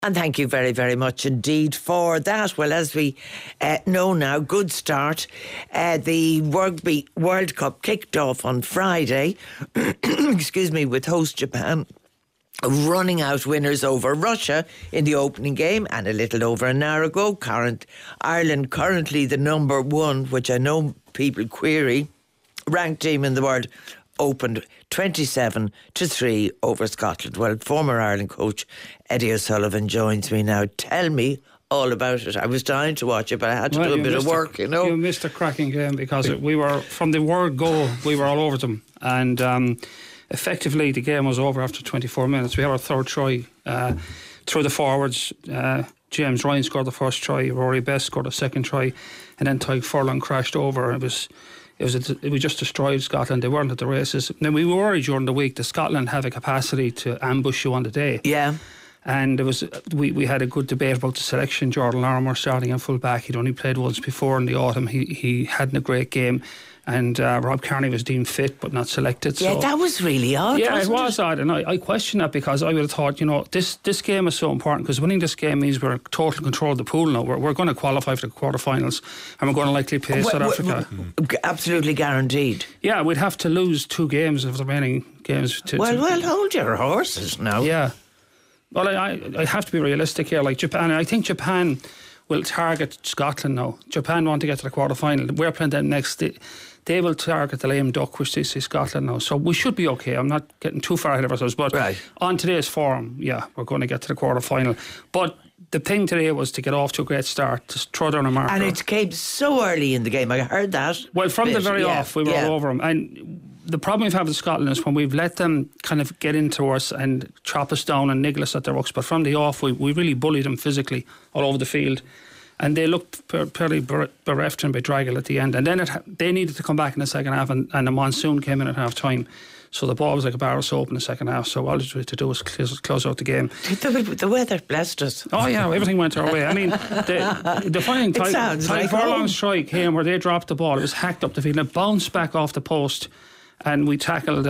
And thank you very, very much indeed for that. Well, as we know now, good start. The Rugby World Cup kicked off on Friday, excuse me, with host Japan running out winners over Russia in the opening game, and a little over an hour ago, Ireland, currently the number one, which I know people query, ranked team in the world, opened 27-3 over Scotland. Well, former Ireland coach Eddie O'Sullivan joins me now. Tell me all about it. I was dying to watch it, but I had to do a bit of work, you know. You missed a cracking game because we were, from the word go, we were all over them. And effectively, the game was over after 24 minutes. We had our third try through the forwards. James Ryan scored the first try, Rory Best scored the second try, and then Tadhg Furlong crashed over. It was just destroyed Scotland. They weren't at the races. Now, we were worried during the week that Scotland have a capacity to ambush you on the day. Yeah. And it was we had a good debate about the selection. Jordan Lorimer starting in full back. He'd only played once before in the autumn. He hadn't a great game. And Rob Kearney was deemed fit but not selected. Yeah, so that was really odd. Yeah, it was odd, and I question that because I would have thought, you know, this game is so important because winning this game means we're in total control of the pool now. We're going to qualify for the quarterfinals, and we're going to likely play South Africa. Absolutely guaranteed. Yeah, we'd have to lose 2 games of the remaining games. Well, hold your horses now. Yeah. Well, I have to be realistic here. Like Japan, I think Japan will target Scotland now. Japan want to get to the quarterfinal. We're playing them next. They will target the lame duck, which is Scotland now. So we should be okay. I'm not getting too far ahead of ourselves. But on today's form, yeah, we're going to get to the quarter-final. But the thing today was to get off to a great start, to throw down a marker. And it came so early in the game. I heard that. Well, from the very off, we were all over them. And the problem we've had with Scotland is when we've let them kind of get into us and chop us down and niggle us at their rucks. But from the off, we really bullied them physically all over the field. And they looked fairly bereft and bedraggled at the end. And then they needed to come back in the second half, and the monsoon came in at half time. So the ball was like a bar of soap in the second half. So all we had to do was close out the game. The weather blessed us. Oh, yeah, everything went our way. I mean, the fine Tadhg Furlong's try came where they dropped the ball. It was hacked up the field and it bounced back off the post. And we tackled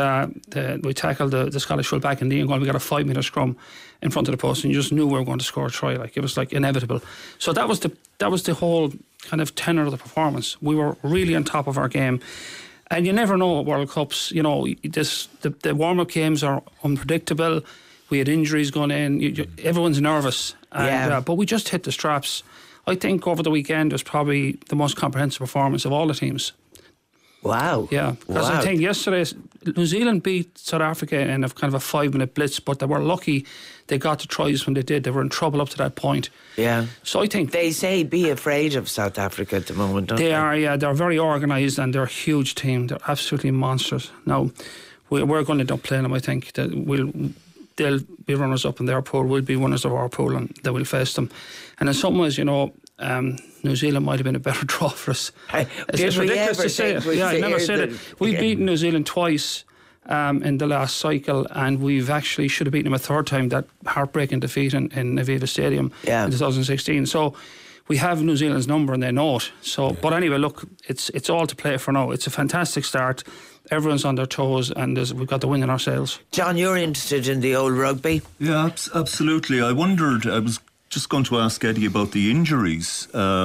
the Scottish full back in the end goal. We got a 5-metre scrum in front of the post, and you just knew we were going to score a try. Like, it was like inevitable. So that was the whole kind of tenor of the performance. We were really on top of our game. And you never know at World Cups. You know, the warm-up games are unpredictable. We had injuries going in. Everyone's nervous. But we just hit the straps. I think over the weekend was probably the most comprehensive performance of all the teams. Wow. Yeah, because I think yesterday New Zealand beat South Africa in a kind of a 5-minute blitz, but they were lucky they got the tries when they did. They were in trouble up to that point. Yeah. So I think they say be afraid of South Africa at the moment, don't they? They are, yeah. They're very organised and they're a huge team. They're absolutely monsters. Now, we're going to end up playing them, I think. They'll be runners up in their pool. We'll be winners of our pool, and they will face them. And in some ways, you know, New Zealand might have been a better draw for us. It's ridiculous to say it. Yeah, I never said it. We've beaten New Zealand twice in the last cycle, and we've actually should have beaten them a third time, that heartbreaking defeat in Aviva Stadium in 2016. So we have New Zealand's number and they know it. So, but anyway, look, it's all to play for now. It's a fantastic start. Everyone's on their toes, and we've got the wind in our sails. John, you're interested in the old rugby? Yeah, absolutely. I was just going to ask Eddie about the injuries,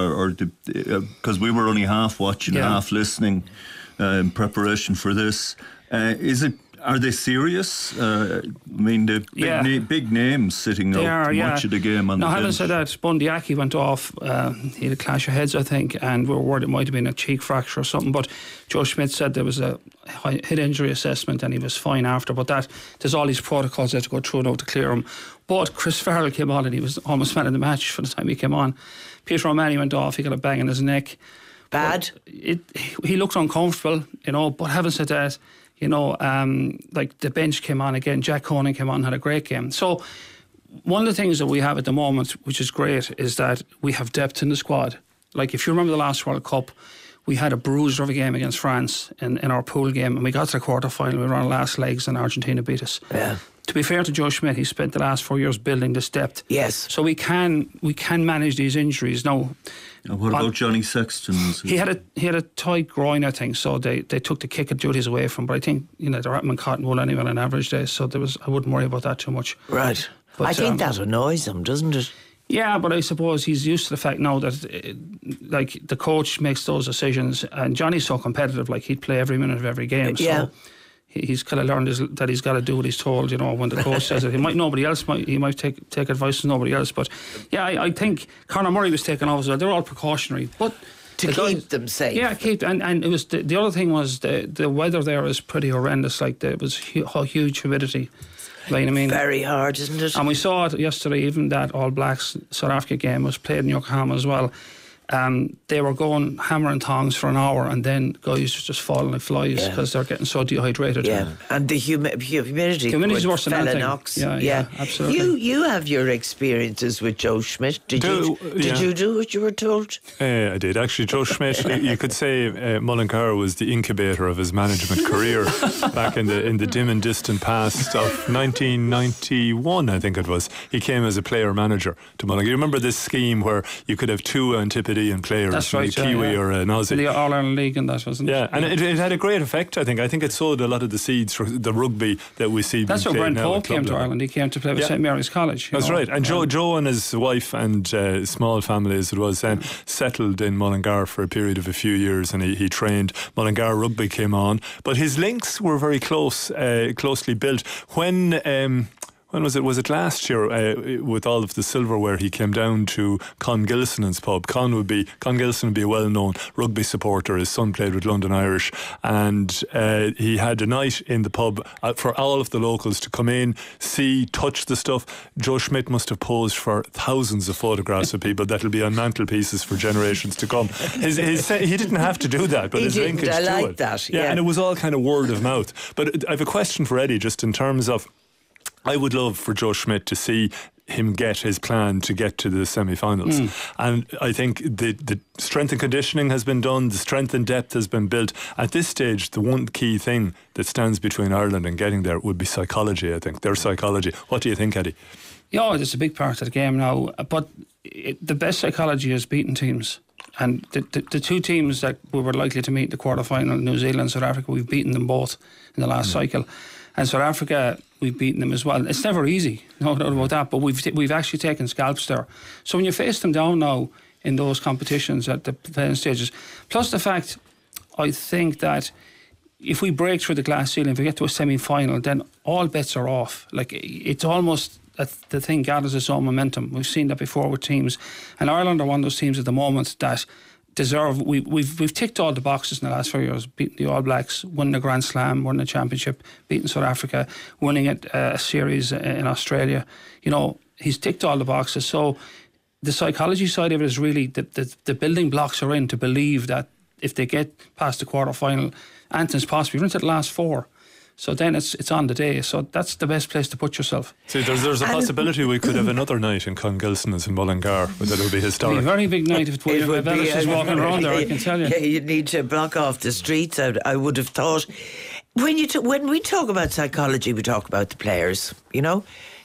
because we were only half watching, half listening in preparation for this. Are they serious? I mean, the big names sitting out much of the game on the bench. Having said that, Bundy Aki went off. He had a clash of heads, I think, and we were worried it might have been a cheek fracture or something. But Joe Schmidt said there was a head injury assessment and he was fine after. But there's all these protocols they have to go through now to clear him. But Chris Farrell came on and he was almost man of the match for the time he came on. Peter O'Mahony went off. He got a bang in his neck. Bad? He looked uncomfortable, you know. But having said that, you know, like the bench came on again. Jack Conan came on and had a great game. So one of the things that we have at the moment, which is great, is that we have depth in the squad. Like, if you remember the last World Cup, we had a bruiser of a game against France in our pool game, and we got to the quarter-final. We were on our last legs and Argentina beat us. Yeah. To be fair to Joe Schmidt, he spent the last 4 years building this depth. Yes. So we can manage these injuries. Now, what about Johnny Sexton? He had a tight groin, I think, so they took the kick of duties away from him. But I think, you know, they're at Cotton Wool anyway on an average day, so I wouldn't worry about that too much. Right. But I think that annoys him, doesn't it? Yeah, but I suppose he's used to the fact now that like the coach makes those decisions, and Johnny's so competitive, like he'd play every minute of every game. So he's kind of learned that he's got to do what he's told, you know, when the coach says it. He might take advice from nobody else. But yeah, I think Conor Murray was taken off as well. They're all precautionary, but to keep them safe. Yeah, and it was the other thing was the weather there is pretty horrendous. Like there was huge humidity. Right, I mean, very hard, isn't it? And we saw it yesterday. Even that All Blacks South Africa game was played in Yokohama as well. They were going hammer and tongs for an hour, and then guys were just falling like flies because they're getting so dehydrated. Yeah, and the humidity is worse than anything. Yeah, absolutely. You have your experiences with Joe Schmidt. Did you do what you were told? I did actually. Joe Schmidt, you could say Mullingar was the incubator of his management career back in the dim and distant past of 1991, I think it was. He came as a player manager to Mullingar. You remember this scheme where you could have two Antipodean players, that's right, a Kiwi or an Aussie. The All-Ireland League and that, wasn't it? Yeah, and it had a great effect, I think. I think it sowed a lot of the seeds for the rugby that we see. That's where Brent Pope came to Ireland. He came to play with St Mary's College. That's right. And Joe and his wife and small family, as it was then, settled in Mullingar for a period of a few years, and he trained. Mullingar rugby came on, but his links were very closely built. When was it? Was it last year with all of the silverware? He came down to Con Gilson's pub. Con Gilson would be a well-known rugby supporter. His son played with London Irish, and he had a night in the pub for all of the locals to come in, see, touch the stuff. Joe Schmidt must have posed for thousands of photographs of people that'll be on mantelpieces for generations to come. He didn't have to do that, but his linkage to it. I like that. Yeah, and it was all kind of word of mouth. But I have a question for Eddie, just in terms of, I would love for Joe Schmidt to see him get his plan to get to the semi-finals. And I think the strength and conditioning has been done, the strength and depth has been built. At this stage, the one key thing that stands between Ireland and getting there would be psychology, I think, their psychology. What do you think, Eddie? Yeah, it's a big part of the game now, but the best psychology is beating teams. And the two teams that we were likely to meet in the quarter-final, New Zealand and South Africa, we've beaten them both in the last cycle. And South Africa, we've beaten them as well. It's never easy, no doubt about that, but we've actually taken scalps there. So when you face them down now in those competitions at the playing stages, plus the fact, I think that if we break through the glass ceiling, if we get to a semi-final, then all bets are off. Like, it's almost that the thing gathers its own momentum. We've seen that before with teams, and Ireland are one of those teams at the moment that deserve. We've ticked all the boxes in the last 4 years. Beating the All Blacks, winning the Grand Slam, winning the championship, beating South Africa, winning a series in Australia. You know, he's ticked all the boxes. So the psychology side of it is really the building blocks are in to believe that if they get past the quarter final, anything's possible. You're into the last four. So then it's on the day. So that's the best place to put yourself. See, there's a possibility we could have another night in Con Gilson's in Mullingar, but it'll be historic. It'll be a very big night if William Bellis is walking around there, I can tell you. Yeah, you'd need to block off the streets, I would have thought. When we talk about psychology, we talk about the players, you know.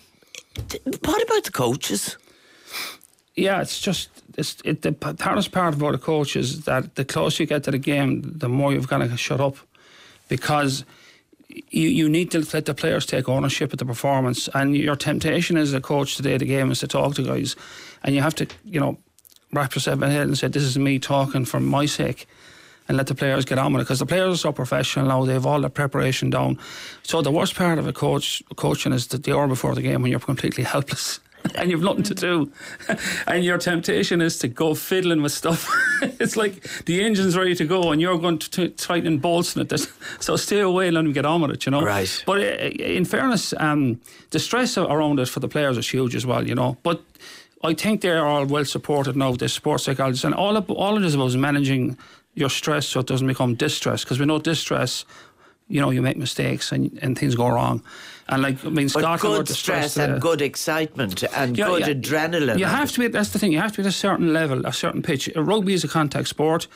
What about the coaches? Yeah, the hardest part about a coach is that the closer you get to the game, the more you've got to shut up, because you need to let the players take ownership of the performance, and your temptation as a coach today, the game, is to talk to guys, and you have to, you know, wrap yourself in the head and say, this is me talking for my sake, and let the players get on with it, because the players are so professional now, they have all their preparation down. So the worst part of coaching is the hour before the game when you're completely helpless and you've nothing to do, and your temptation is to go fiddling with stuff. It's like the engine's ready to go and you're going to tighten bolts in it. So stay away and let them get on with it, you know. Right. But in fairness, the stress around it for the players is huge as well, you know. But I think they're all well supported now, the sports psychologists, and all it is about managing your stress so it doesn't become distress, because we know distress, you know, you make mistakes and things go wrong. And like, I mean, Scotland, good stress and good excitement and good adrenaline. You have to be, that's the thing, you have to be at a certain level, a certain pitch. Rugby is a contact sport.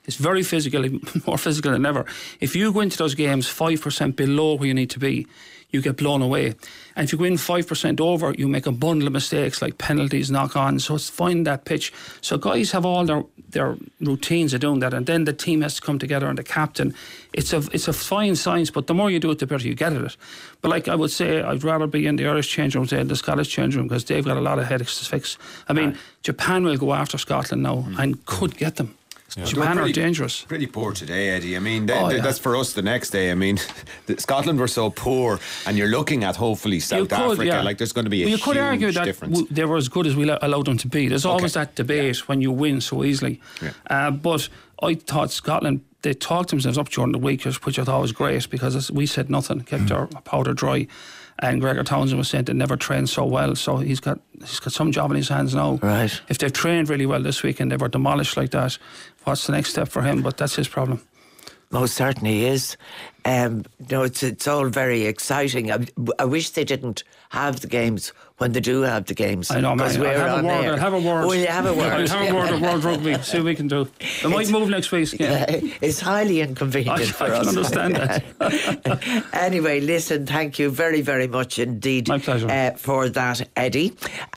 It's very physical, more physical than ever. If you go into those games 5% below where you need to be, you get blown away. And if you go in 5% over, you make a bundle of mistakes like penalties, knock-ons. So it's find that pitch. So guys have all their routines of doing that, and then the team has to come together, and the captain. It's a fine science, but the more you do it, the better you get at it. But like I would say, I'd rather be in the Irish change room than the Scottish change room, because they've got a lot of headaches to fix. I mean, Japan will go after Scotland now and could get them. Yeah. Japan are dangerous. Pretty poor today, Eddie. I mean, that's for us the next day. I mean, Scotland were so poor, and you're looking at hopefully South Africa. Like there's going to be a huge difference. You could argue that they were as good as we allowed them to be. There's always that debate when you win so easily. Yeah. But I thought Scotland, they talked themselves up during the week, which I thought was great, because we said nothing, kept our powder dry. And Gregor Townsend was saying they never trained so well, so he's got some job in his hands now. Right. If they've trained really well this week and they were demolished like that, what's the next step for him? But that's his problem. Most certainly is. It's all very exciting. I wish they didn't have the games when they do have the games. I know, man. I'll have a word. Oh, you have a word. I'll have a word of World Rugby. See what we can do. They might move next week. Yeah. It's highly inconvenient for us. I can understand that. Anyway, listen, thank you very, very much indeed. My pleasure. For that, Eddie.